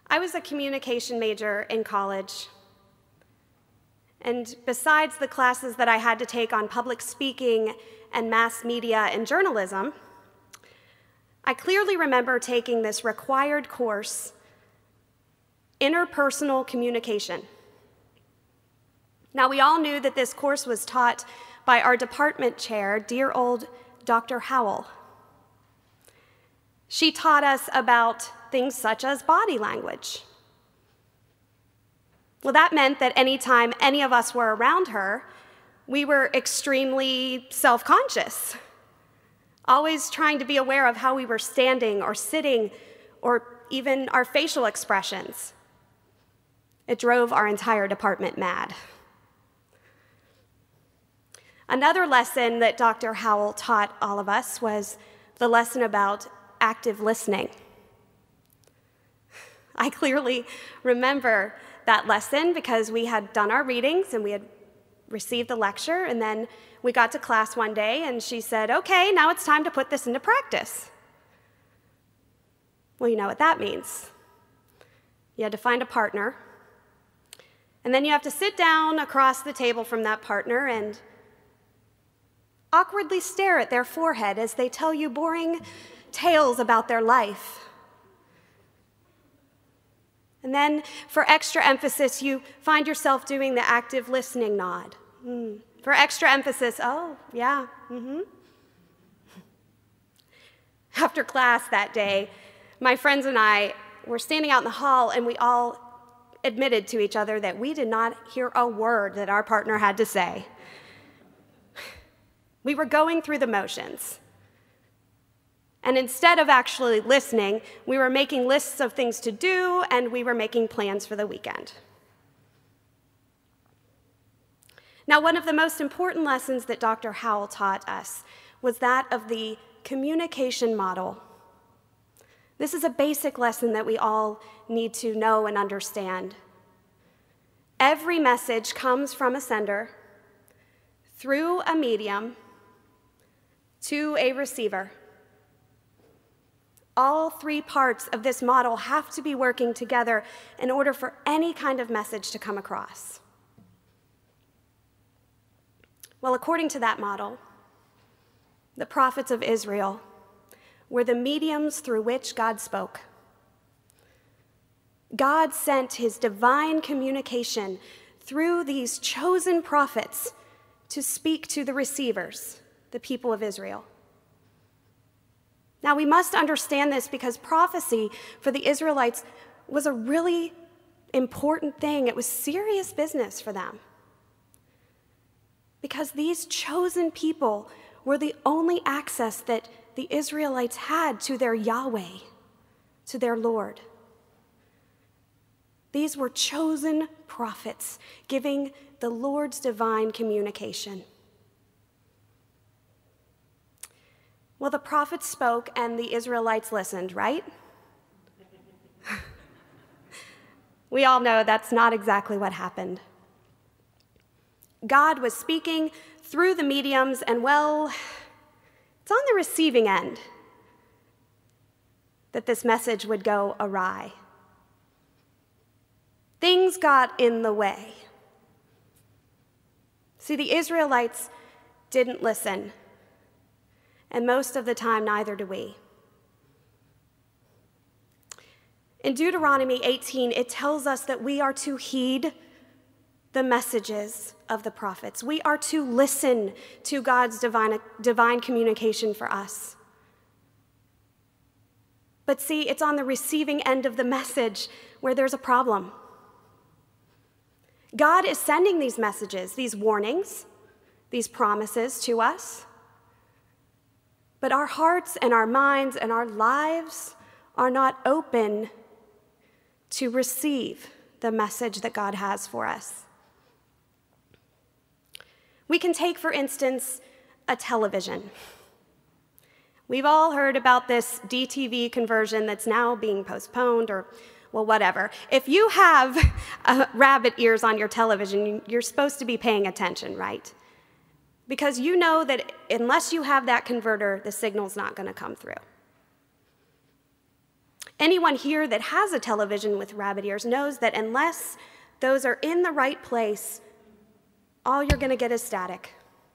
I was a communication major in college, and besides the classes that I had to take on public speaking and mass media and journalism, I clearly remember taking this required course, interpersonal communication. Now, we all knew that this course was taught by our department chair, dear old Dr. Howell. She taught us about things such as body language. Well, that meant that anytime any of us were around her, we were extremely self-conscious, always trying to be aware of how we were standing or sitting, or even our facial expressions. It drove our entire department mad. Another lesson that Dr. Howell taught all of us was the lesson about active listening. I clearly remember that lesson because we had done our readings and we had received the lecture, and then we got to class one day and she said, "Okay, now it's time to put this into practice." Well, you know what that means. You had to find a partner, and then you have to sit down across the table from that partner and awkwardly stare at their forehead as they tell you boring tales about their life. And then, for extra emphasis, you find yourself doing the active listening nod. For extra emphasis, oh, yeah, After class that day, my friends and I were standing out in the hall, and we all admitted to each other that we did not hear a word that our partner had to say. We were going through the motions. And instead of actually listening, we were making lists of things to do, and we were making plans for the weekend. Now, one of the most important lessons that Dr. Howell taught us was that of the communication model. This is a basic lesson that we all need to know and understand. Every message comes from a sender, through a medium, to a receiver. All three parts of this model have to be working together in order for any kind of message to come across. Well, according to that model, the prophets of Israel were the mediums through which God spoke. God sent his divine communication through these chosen prophets to speak to the receivers, the people of Israel. Now, we must understand this because prophecy for the Israelites was a really important thing. It was serious business for them. Because these chosen people were the only access that the Israelites had to their Yahweh, to their Lord. These were chosen prophets giving the Lord's divine communication. Well, the prophets spoke and the Israelites listened, right? We all know that's not exactly what happened. God was speaking through the mediums, and well, it's on the receiving end that this message would go awry. Things got in the way. See, the Israelites didn't listen, and most of the time, neither do we. In Deuteronomy 18, it tells us that we are to heed the messages of the prophets. We are to listen to God's divine communication for us. But see, it's on the receiving end of the message where there's a problem. God is sending these messages, these warnings, these promises to us. But our hearts and our minds and our lives are not open to receive the message that God has for us. We can take, for instance, a television. We've all heard about this DTV conversion that's now being postponed, or, well, whatever. If you have rabbit ears on your television, you're supposed to be paying attention, right? Because you know that unless you have that converter, the signal's not going to come through. Anyone here that has a television with rabbit ears knows that unless those are in the right place, all you're going to get is static.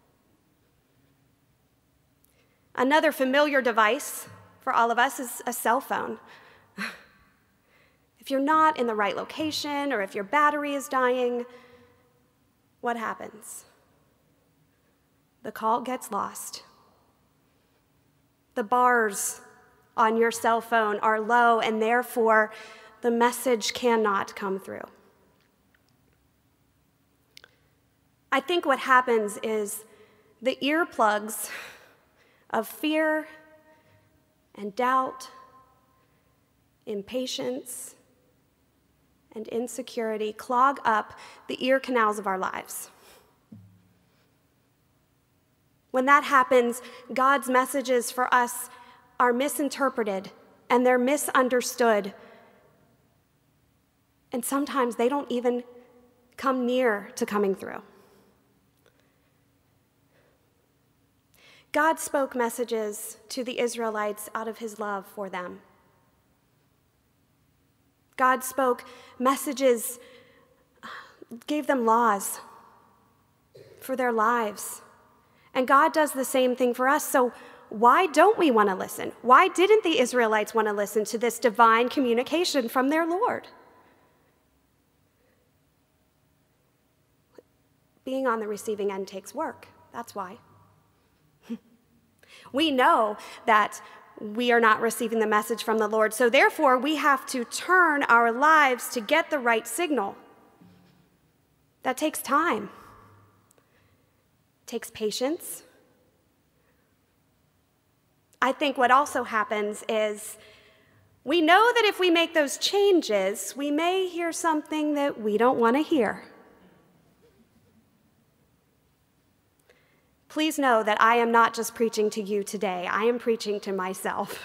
Another familiar device for all of us is a cell phone. If you're not in the right location or if your battery is dying, what happens? The call gets lost. The bars on your cell phone are low, and therefore the message cannot come through. I think what happens is the earplugs of fear and doubt, impatience, and insecurity clog up the ear canals of our lives. When that happens, God's messages for us are misinterpreted and they're misunderstood. And sometimes they don't even come near to coming through. God spoke messages to the Israelites out of his love for them. God spoke messages, gave them laws for their lives. And God does the same thing for us. So why don't we want to listen? Why didn't the Israelites want to listen to this divine communication from their Lord? Being on the receiving end takes work. That's why. We know that we are not receiving the message from the Lord, so therefore we have to turn our lives to get the right signal. That takes time. It takes patience. I think what also happens is we know that if we make those changes, we may hear something that we don't want to hear. Please know that I am not just preaching to you today. I am preaching to myself.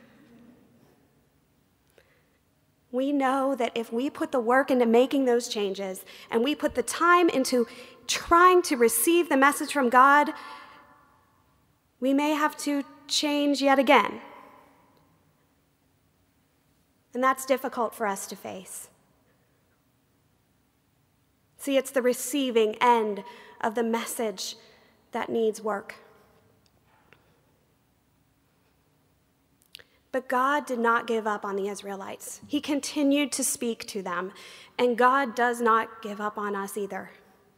We know that if we put the work into making those changes and we put the time into trying to receive the message from God, we may have to change yet again. And that's difficult for us to face. See, it's the receiving end of the message that needs work. But God did not give up on the Israelites. He continued to speak to them, and God does not give up on us either.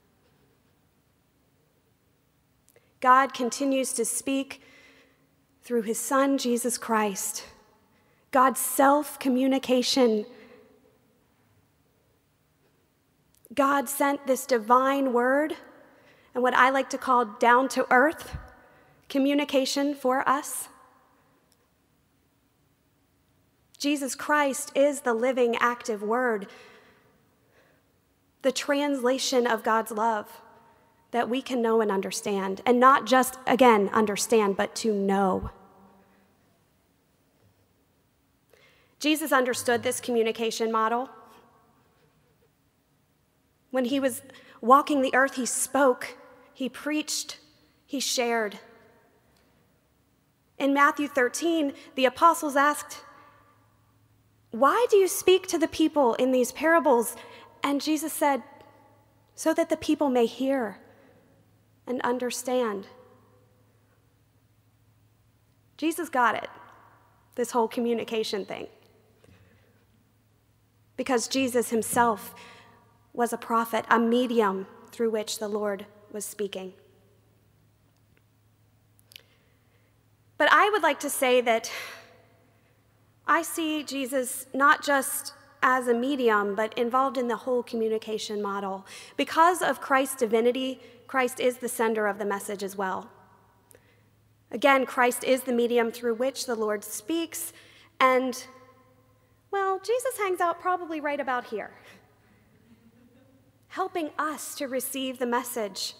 God continues to speak through his Son, Jesus Christ. God's self-communication. God sent this divine word and what I like to call down-to-earth communication for us. Jesus Christ is the living, active word, the translation of God's love that we can know and understand, and not just, again, understand, but to know. Jesus understood this communication model. When he was walking the earth, he spoke, he preached, he shared. In Matthew 13, the apostles asked, "Why do you speak to the people in these parables?" And Jesus said, "So that the people may hear and understand." Jesus got it, this whole communication thing. Because Jesus himself was a prophet, a medium through which the Lord was speaking. But I would like to say that I see Jesus not just as a medium, but involved in the whole communication model. Because of Christ's divinity, Christ is the sender of the message as well. Again, Christ is the medium through which the Lord speaks, and, well, Jesus hangs out probably right about here, helping us to receive the message.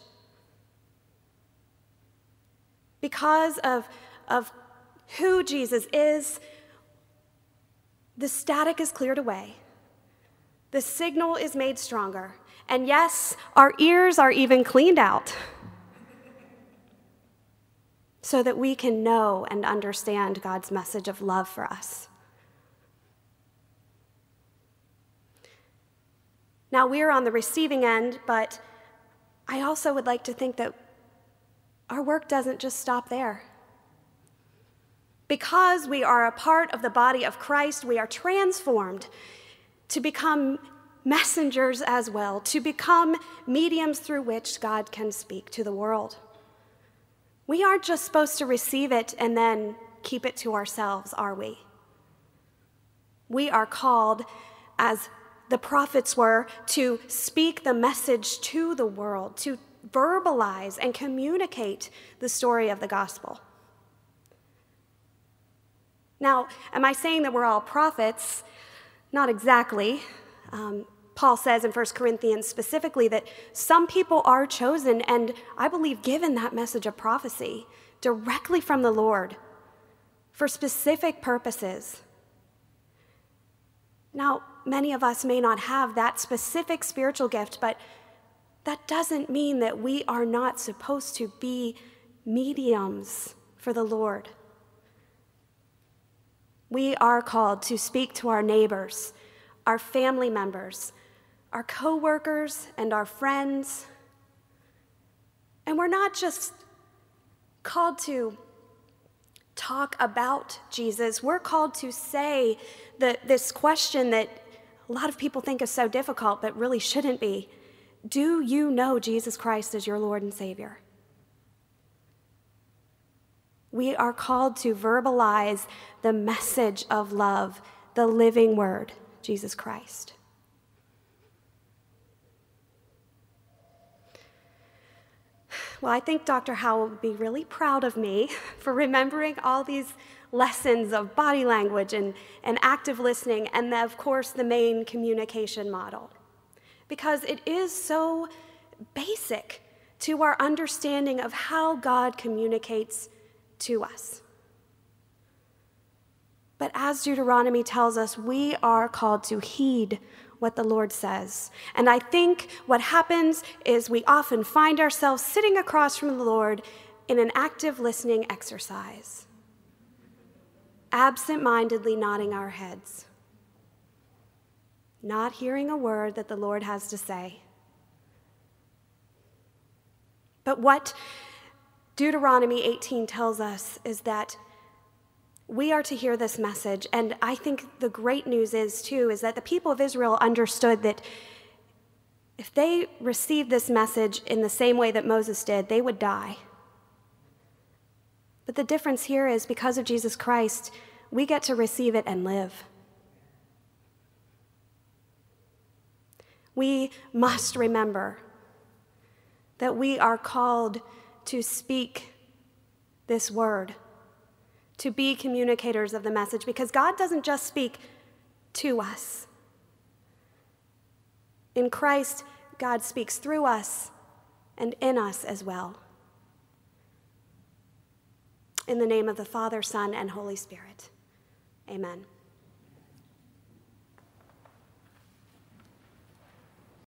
Because of who Jesus is, the static is cleared away. The signal is made stronger. And yes, our ears are even cleaned out so that we can know and understand God's message of love for us. Now, we're on the receiving end, but I also would like to think that our work doesn't just stop there. Because we are a part of the body of Christ, we are transformed to become messengers as well, to become mediums through which God can speak to the world. We aren't just supposed to receive it and then keep it to ourselves, are we? We are called, as the prophets were, to speak the message to the world, to verbalize and communicate the story of the gospel. Now, am I saying that we're all prophets? Not exactly. Paul says in 1 Corinthians specifically that some people are chosen and, I believe, given that message of prophecy directly from the Lord for specific purposes. Now, many of us may not have that specific spiritual gift, but that doesn't mean that we are not supposed to be mediums for the Lord. We are called to speak to our neighbors, our family members, our coworkers, and our friends. And we're not just called to talk about Jesus. We're called to say this question that a lot of people think is so difficult, but really shouldn't be. Do you know Jesus Christ as your Lord and Savior? We are called to verbalize the message of love, the living word, Jesus Christ. Well, I think Dr. Howell would be really proud of me for remembering all these lessons of body language and active listening, and of course the main communication model. Because it is so basic to our understanding of how God communicates to us. But as Deuteronomy tells us, we are called to heed what the Lord says. And I think what happens is we often find ourselves sitting across from the Lord in an active listening exercise, absent-mindedly nodding our heads, not hearing a word that the Lord has to say. But what Deuteronomy 18 tells us is that we are to hear this message, and I think the great news is that the people of Israel understood that if they received this message in the same way that Moses did, they would die. But the difference here is because of Jesus Christ, we get to receive it and live. We must remember that we are called to speak this word, to be communicators of the message, because God doesn't just speak to us. In Christ, God speaks through us and in us as well. In the name of the Father, Son, and Holy Spirit, amen.